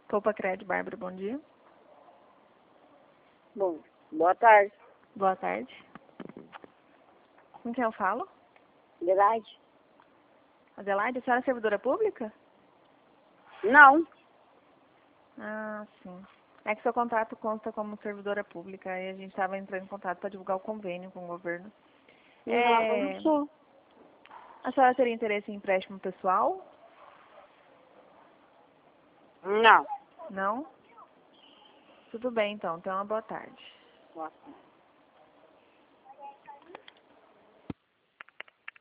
Copa Cred, Bárbara, bom dia. Bom, boa tarde. Boa tarde. Com quem eu falo? Adelaide? Adelaide, a senhora é servidora pública? Não. Ah, sim. É que seu contrato consta como servidora pública e a gente estava entrando em contato para divulgar o convênio com o governo. Não sou. A senhora teria interesse em empréstimo pessoal? Não. Não? Tudo bem, então. Então, uma boa tarde. Boa tarde.